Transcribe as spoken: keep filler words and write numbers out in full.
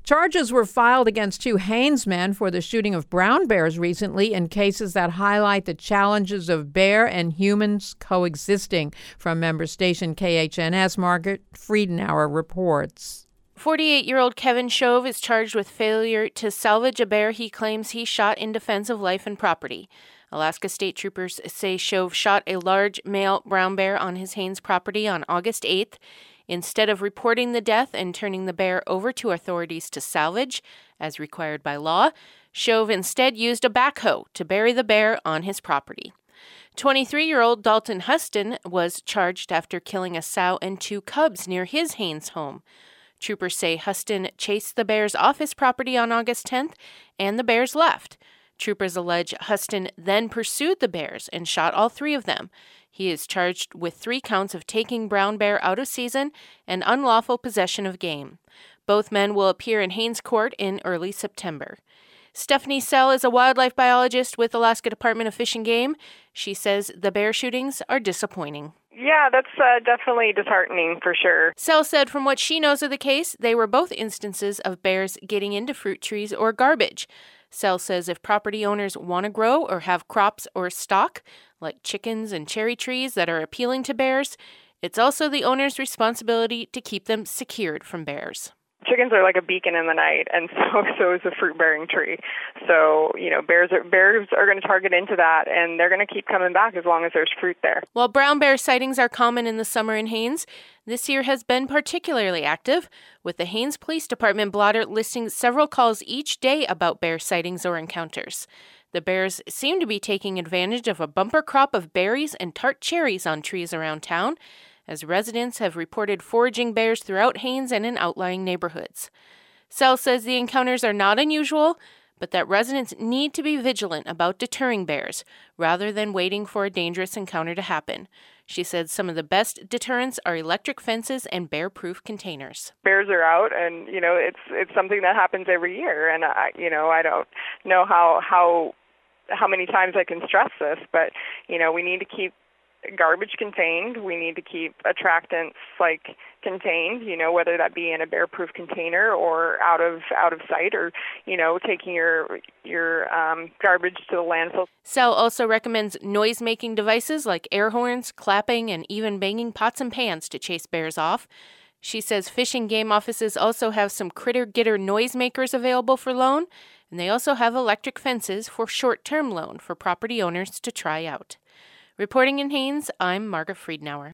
Charges were filed against two Haines men for the shooting of brown bears recently in cases that highlight the challenges of bear and humans coexisting. From member station K H N S, Margaret Friedenauer reports. forty-eight-year-old Kevin Shove is charged with failure to salvage a bear he claims he shot in defense of life and property. Alaska State Troopers say Shove shot a large male brown bear on his Haines property on August eighth. Instead of reporting the death and turning the bear over to authorities to salvage, as required by law, Shove instead used a backhoe to bury the bear on his property. twenty-three-year-old Dalton Huston was charged after killing a sow and two cubs near his Haines home. Troopers say Huston chased the bears off his property on August tenth, and the bears left. Troopers allege Huston then pursued the bears and shot all three of them. He is charged with three counts of taking brown bear out of season and unlawful possession of game. Both men will appear in Haines Court in early September. Stephanie Sell is a wildlife biologist with Alaska Department of Fish and Game. She says the bear shootings are disappointing. Yeah, that's uh, definitely disheartening for sure. Sell said from what she knows of the case, they were both instances of bears getting into fruit trees or garbage. Sell says if property owners want to grow or have crops or stock, like chickens and cherry trees that are appealing to bears, it's also the owner's responsibility to keep them secured from bears. Chickens are like a beacon in the night, and so so is a fruit-bearing tree. So, you know, bears are bears are going to target into that, and they're going to keep coming back as long as there's fruit there. While brown bear sightings are common in the summer in Haines, this year has been particularly active, with the Haines Police Department blotter listing several calls each day about bear sightings or encounters. The bears seem to be taking advantage of a bumper crop of berries and tart cherries on trees around town, as residents have reported foraging bears throughout Haines and in outlying neighborhoods. Sell says the encounters are not unusual, but that residents need to be vigilant about deterring bears rather than waiting for a dangerous encounter to happen. She said some of the best deterrents are electric fences and bear-proof containers. Bears are out, and you know it's it's something that happens every year, and I you know I don't know how how how many times I can stress this, but you know we need to keep garbage contained. We need to keep attractants like contained, you know, whether that be in a bear-proof container or out of out of sight, or you know, taking your your um, garbage to the landfill. Sell also recommends noise-making devices like air horns, clapping, and even banging pots and pans to chase bears off. She says Fish and Game offices also have some critter-getter noisemakers available for loan, and they also have electric fences for short-term loan for property owners to try out. Reporting in Haines, I'm Margaret Friedenauer.